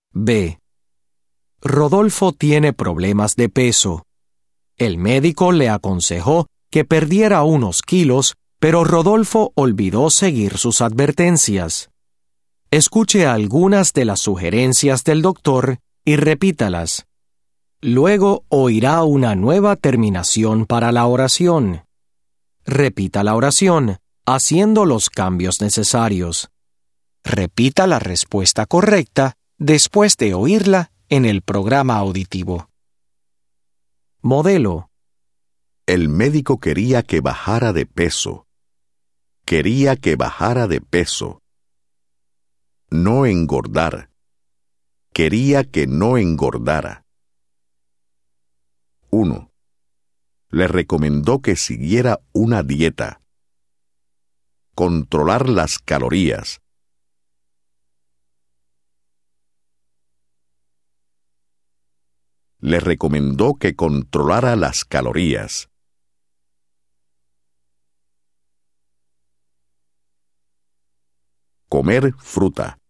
B. Rodolfo tiene problemas de peso. El médico le aconsejó que perdiera unos kilos, pero Rodolfo olvidó seguir sus advertencias. Escuche algunas de las sugerencias del doctor y repítalas. Luego oirá una nueva terminación para la oración. Repita la oración, haciendo los cambios necesarios. Repita la respuesta correcta después de oírla en el programa auditivo. Modelo. El médico quería que bajara de peso. Quería que bajara de peso. No engordar. Quería que no engordara. 1. Le recomendó que siguiera una dieta. Controlar las calorías. Le recomendó que controlara las calorías. Comer fruta.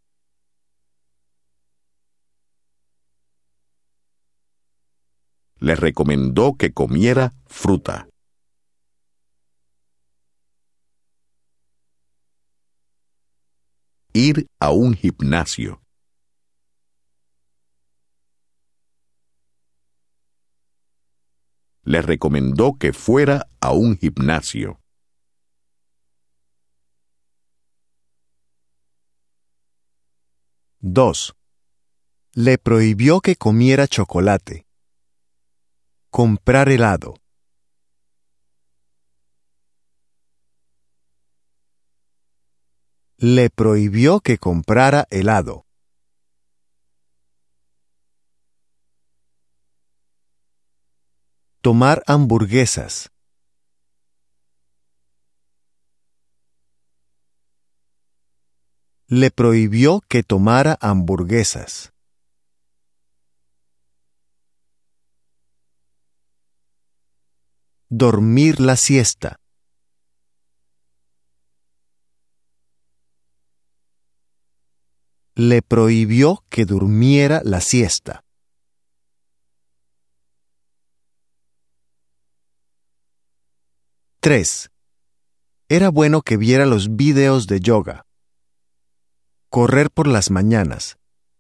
Le recomendó que comiera fruta. Ir a un gimnasio. Le recomendó que fuera a un gimnasio. Dos. Le prohibió que comiera chocolate. Comprar helado. Le prohibió que comprara helado. Tomar hamburguesas. Le prohibió que tomara hamburguesas. Dormir la siesta. Le prohibió que durmiera la siesta. Tres. Era bueno que viera los videos de yoga. Correr por las mañanas.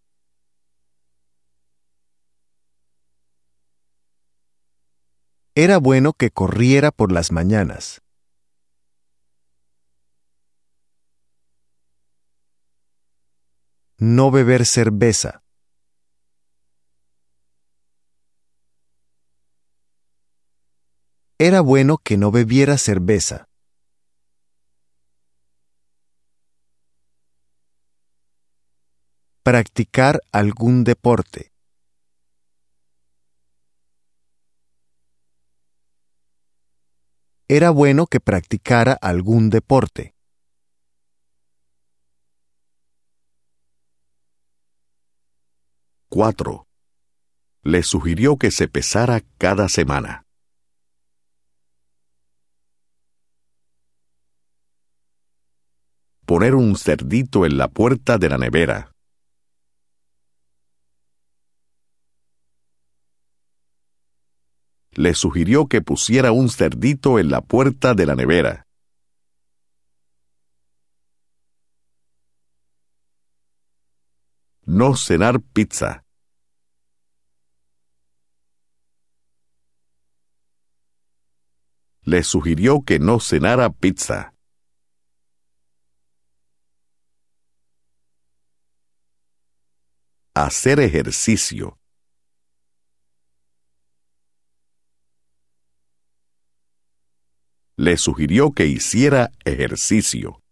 Era bueno que corriera por las mañanas. No beber cerveza. Era bueno que no bebiera cerveza. Practicar algún deporte. Era bueno que practicara algún deporte. 4. Le sugirió que se pesara cada semana. Poner un cerdito en la puerta de la nevera. Le sugirió que pusiera un cerdito en la puerta de la nevera. No cenar pizza. Le sugirió que no cenara pizza. Hacer ejercicio. Le sugirió que hiciera ejercicio.